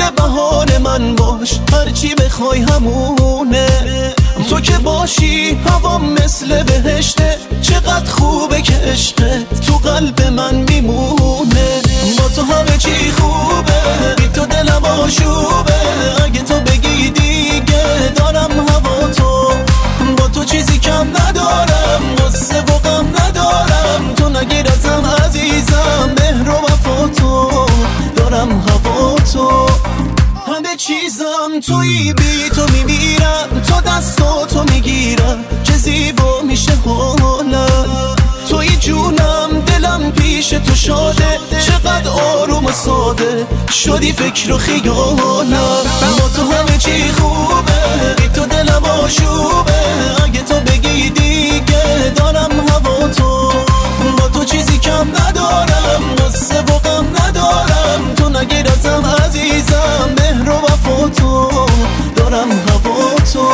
بهانه من باش، هرچی بخوای همونه. تو که باشی هوام مثل بهشته، چقدر خوبه که عشقت تو قلب من میمونه. با تو همه چی خوبه، بی تو دلم آشوبه. اگه تو بگی دیگه دارم هوا تو، با تو چیزی کم ندارم، غصه و غم ندارم. تو نگیر ازم عزیزم، مهر و وفا تو، دارم هوا تو. همه چیزم تویی، بی تو میمیرم، تو دستاتو میگیرم، چه زیبا میشه حالم. توی جونم، دلم پیش تو شاده، چقدر آروم و ساده شدی فکر و خیالم. با تو همه چی خوبه، بی تو دلم آشوبه. اگه تو بگی دیگه دارم هوا تو، با تو چیزی کم ندارم، غصه و غم ندارم. تو نگیر ازم عزیزم، مهر و وفا تو، دارم هوا تو.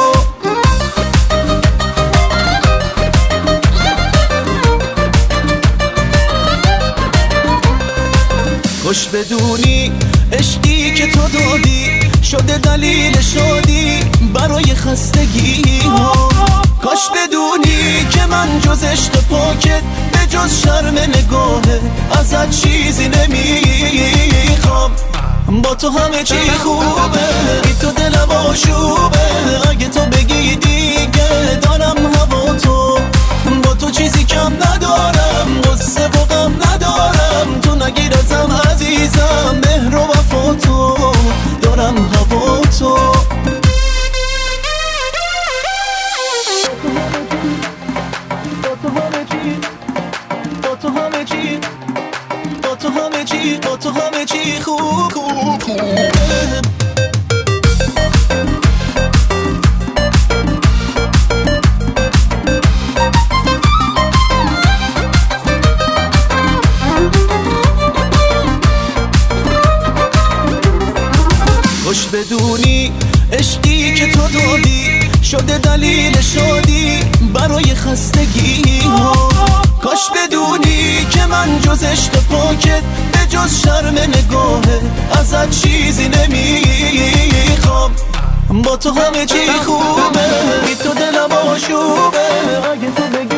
خوش بدونی عشقی که تو دادی شده دلیل شادی برای خستگی ها. کاش بدونی که من جز عشق پاکت، به جز شرم نگاهه ازت چیزی نمیخوام. با تو همه چی خوبه، بی تو دلم آشوبه. اگه تو بگی دیگه دارم هوا تو، با تو چیزی کم ندارم، غصه و غم ندارم. تو نگیر ازم عزیزم، مهر و وفا تو، دارم هوا تو. با تو همه چی، با تو همه چی، با تو همه چی، با تو همه چی خوب خوبه. خوش بدونی عشقی که تو دادی شده دلیل شادی برای خستگی ها. کاش بدونی که من جز عشق پاکت، به جز شرم نگاهه ازت چیزی نمیخوام. با تو همه چی خوبه، بی تو دلم آشوبه. اگه تو